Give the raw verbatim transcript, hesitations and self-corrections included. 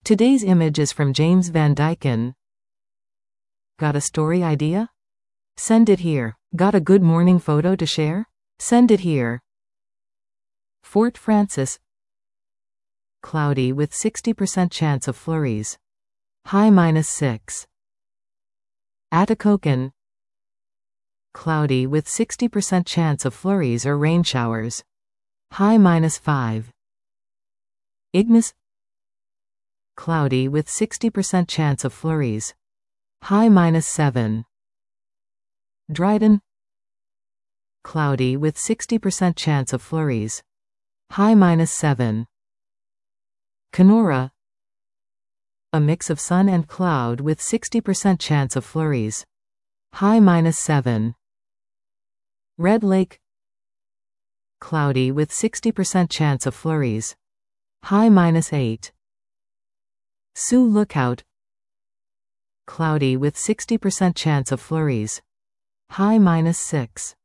Today's image is from James Van Dyken. Got a story idea? Send it here. Got a good morning photo to share? Send it here. Fort Frances. Cloudy with sixty percent chance of flurries. High minus six. Atikokan. Cloudy with sixty percent chance of flurries or rain showers. High minus five. Ignis. Cloudy with sixty percent chance of flurries. High minus seven. Dryden. Cloudy with sixty percent chance of flurries. High minus seven. Kenora. A mix of sun and cloud with sixty percent chance of flurries. High minus seven. Red Lake. Cloudy with sixty percent chance of flurries. High minus eight. Sioux Lookout. Cloudy with sixty percent chance of flurries. High minus six.